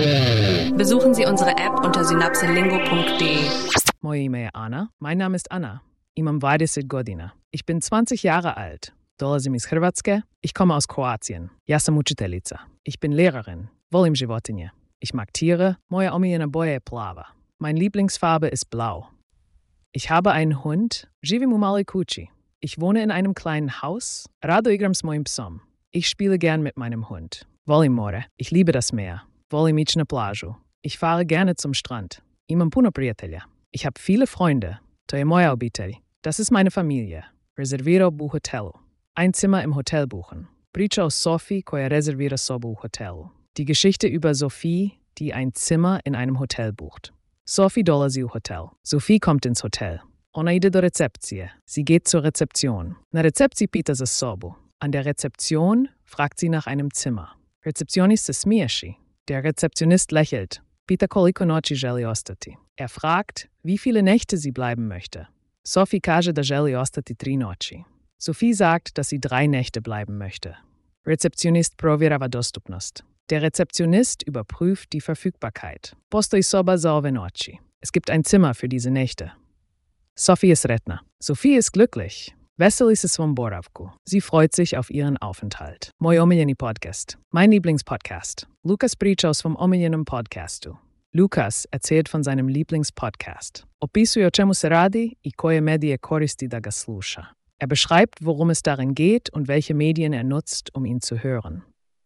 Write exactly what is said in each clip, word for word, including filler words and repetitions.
Besuchen Sie unsere App unter synapselingo punkt de. Moje ime je Ana. Mein Name ist Anna. Imam dvadeset godina. Ich bin zwanzig Jahre alt. Dolazim iz Hrvatske. Ich komme aus Kroatien. Ja sam učiteljica. Ich bin Lehrerin. Volim životinje. Ich mag Tiere. Moja omiljena boja je plava. Mein Lieblingsfarbe ist blau. Ich habe einen Hund. Živim u maloj kući. Ich wohne in einem kleinen Haus. Rado igram s mojim psom. Ich spiele gern mit meinem Hund. Volim more. Ich liebe das Meer. Volim ići na plažu. Ich fahre gerne zum Strand. Imam puno prijatelja. Ich habe viele Freunde. To je moja obitelj. Das ist meine Familie. Reserviro u hotelu. Ein Zimmer im Hotel buchen. Priča o Sophie, koja rezervira sobu u hotelu. Die Geschichte über Sophie, die ein Zimmer in einem Hotel bucht. Sophie dolazi u hotel. Sophie kommt ins Hotel. Ona ide do recepcije. Sie geht zur Rezeption. Na recepciji pita za sobu. An der Rezeption fragt sie nach einem Zimmer. Rezeptionist se smiješi. Der Rezeptionist lächelt. Pita koliko noći želi ostati. Er fragt, wie viele Nächte sie bleiben möchte. Sophie kaže da želi ostati tri noći. Sophie sagt, dass sie drei Nächte bleiben möchte. Rezeptionist provjerava dostupnost. Der Rezeptionist überprüft die Verfügbarkeit. Postoji soba za ove noći. Es gibt ein Zimmer für diese Nächte. Sophie ist sretna. Sophie ist glücklich. Veseli se svom boravku. Sie freut sich auf ihren Aufenthalt. Moj omiljeni podcast. Mein Lieblingspodcast. Lukas priča o svom omiljenom podcastu. Lukas erzählt von seinem Lieblingspodcast. Opisuje o čemu se radi i koje medije koristi da ga sluša. Er beschreibt, worum es darin geht und welche Medien er nutzt, um ihn zu hören.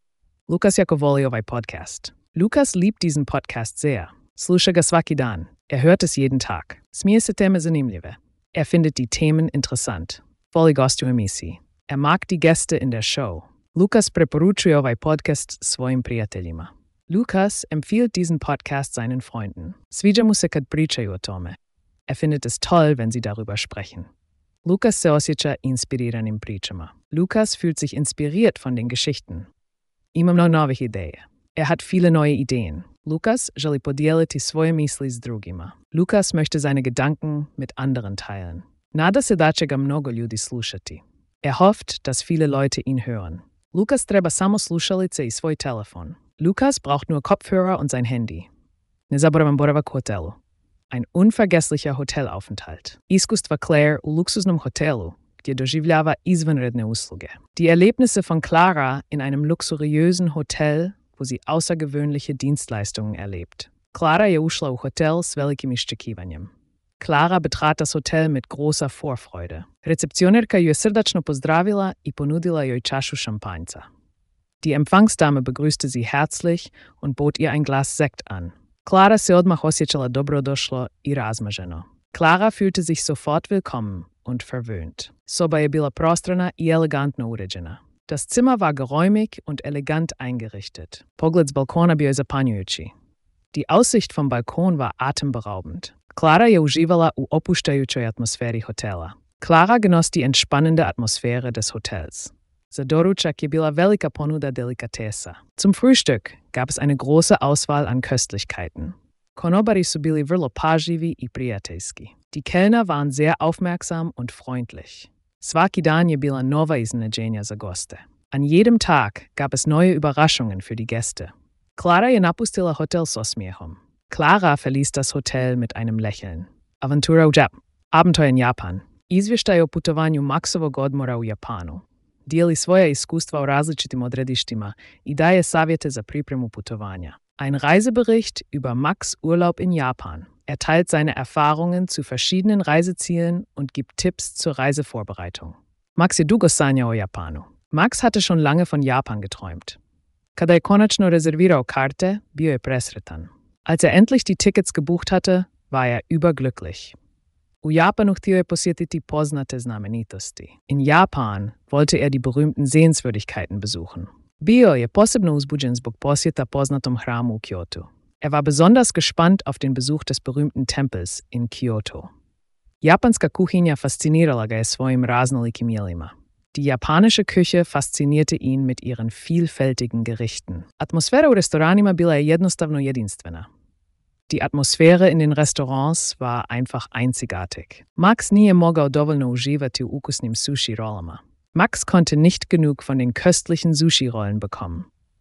Lukas jako voli ovaj podcast. Lukas liebt diesen Podcast sehr. Sluša ga svaki dan. Er hört es jeden Tag. Smije se teme zanimljive. Er findet die Themen interessant. Voli gosti u emisiji. Er mag die Gäste in der Show. Lukas preporučuje ovaj podcast svojim prijateljima. Lukas empfiehlt diesen Podcast seinen Freunden. Sviđa mu se kad pričaju o tome. Er findet es toll, wenn sie darüber sprechen. Lukas se osjeća inspiriranim pričama. Lukas fühlt sich inspiriert von den Geschichten. Imam noch novih ideje. Er hat viele neue Ideen. Lukas želi podijeliti svoje misli s drugima. Lukas möchte seine Gedanken mit anderen teilen. Nada se da će ga mnogo ljudi slušati. Er hofft, dass viele Leute ihn hören. Lukas treba samo slušalice i svoj telefon. Lukas braucht nur Kopfhörer und sein Handy. Ne zaboravam boravak u hotelu. Ein unvergesslicher Hotelaufenthalt. Iskustva Claire u luksuznom hotelu, gdje doživljava izvanredne usluge. Die Erlebnisse von Clara in einem luxuriösen Hotel, wo sie außergewöhnliche Dienstleistungen erlebt. Clara je ušla u hotel s velikim iščekivanjem. Clara betrat das Hotel mit großer Vorfreude. Rezepcionerka ju je srdačno pozdravila i ponudila joj čašu šampanjca. Die Empfangsdame begrüßte sie herzlich und bot ihr ein Glas Sekt an. Clara se odmah osjećala dobrodošlo i razmaženo. Clara fühlte sich sofort willkommen und verwöhnt. Soba je bila prostrana i elegantno uređena. Das Zimmer war geräumig und elegant eingerichtet. Pogled s balkona bio je zapanjujući. Die Aussicht vom Balkon war atemberaubend. Clara je uživala u opuštajućoj atmosferi hotela. Clara genoss die entspannende Atmosphäre des Hotels. Za doručak je bila velika ponuda delikatesa. Zum Frühstück gab es eine große Auswahl an Köstlichkeiten. Konobari su bili vrlo pažljivi i prijateljski. Die Kellner waren sehr aufmerksam und freundlich. Svaki dan je bila nova iznenađenja za goste. An jedem Tag gab es neue Überraschungen für die Gäste. Clara je napustila hotel s osmijehom. Clara verließ das Hotel mit einem Lächeln. Aventura u Jap. Abenteuer in Japan. Izvještaj o putovanju Maxovog odmora u Japanu. Dijeli svoja iskustva u različitim odredištima i daje savjete za pripremu putovanja. Ein Reisebericht über Max' Urlaub in Japan. Er teilt seine Erfahrungen zu verschiedenen Reisezielen und gibt Tipps zur Reisevorbereitung. Max je dugo sanjao o Japanu. Max hatte schon lange von Japan geträumt. Kada je konačno rezervirao karte, bio je presretan. Als er endlich die Tickets gebucht hatte, war er überglücklich. U Japanu htio je posjetiti poznate znamenitosti. In Japan wollte er die berühmten Sehenswürdigkeiten besuchen. Bio je posebno uzbuđen zbog posjeta poznatom hramu u Kyoto. Er war besonders gespannt auf den Besuch des berühmten Tempels in Kyoto. Japanska kuhinja fascinirala ga je svojim raznolikim jelima. Die japanische Küche faszinierte ihn mit ihren vielfältigen Gerichten. Atmosfera u restoranima bila je jednostavno jedinstvena. Die Atmosphäre in den Restaurants war einfach einzigartig. Max nije mogao dovoljno uživati u ukusnim sushi-rolama. Max konnte nicht genug von den köstlichen Sushi-Rollen bekommen.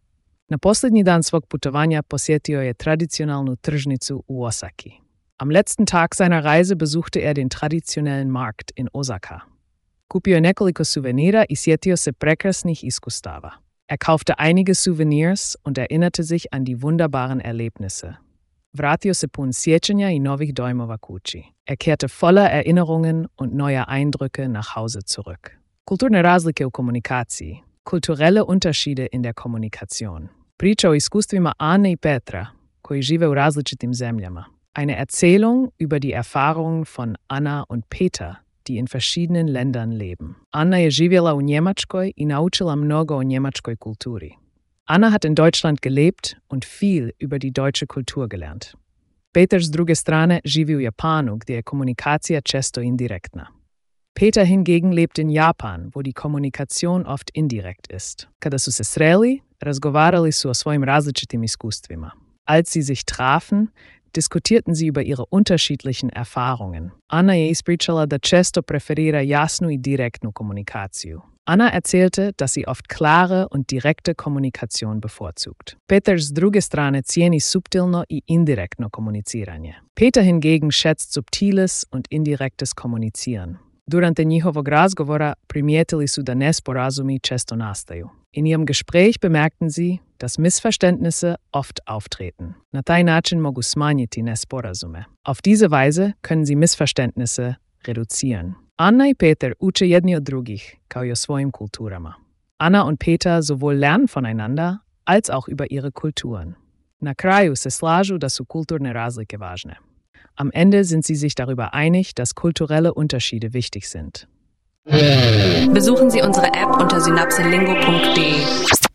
Na posljednji dan svog putovanja posjetio je tradicionalnu tržnicu u Osaki. Am letzten Tag seiner Reise besuchte er den traditionellen Markt in Osaka. Kupio je nekoliko suvenira i sjetio se prekrasnih iskustava. Er kaufte einige Souvenirs und erinnerte sich an die wunderbaren Erlebnisse. Vratio se pun sjećanja i novih dojmova kući. Er kehrte voller Erinnerungen und neuer Eindrücke nach Hause zurück. Kulturne razlike u komunikaciji. Kulturelle Unterschiede in der Kommunikation. Priča o iskustvima Ane i Petra, koji žive u različitim zemljama. Eine Erzählung über die Erfahrungen von Anna und Peter, die in verschiedenen Ländern leben. Anna je živjela u Njemačkoj i naučila mnogo o njemačkoj kulturi. Anna hat in Deutschland gelebt und viel über die deutsche Kultur gelernt. Peter s druge strane živi u Japanu, gdje je komunikacija često indirektna. Peter hingegen lebt in Japan, wo die Kommunikation oft indirekt ist. Kada su se sreli, razgovarali su o svojim različitim iskustvima. Als sie sich trafen, diskutierten sie über ihre unterschiedlichen Erfahrungen. Anna je ispričala da često preferira jasnu i direktnu komunikaciju. Anna erzählte, dass sie oft klare und direkte Kommunikation bevorzugt. Peter s druge strane cijeni subtilno i indirektno komuniciranje. Peter hingegen schätzt subtiles und indirektes Kommunizieren. Durante njihovog razgovora primijetili su da nesporazumi često nastaju. In ihrem Gespräch bemerkten sie, dass Missverständnisse oft auftreten. Na taj način mogu smanjiti nesporazume. Auf diese Weise können sie Missverständnisse reduzieren. Anna i Peter uče jedni od drugih, kao i o svojim kulturama. Anna und Peter sowohl lernen voneinander, als auch über ihre Kulturen. Na kraju se slažu da su kulturne razlike važne. Am Ende sind sie sich darüber einig, dass kulturelle Unterschiede wichtig sind. Besuchen Sie unsere App unter synapselingo punkt de.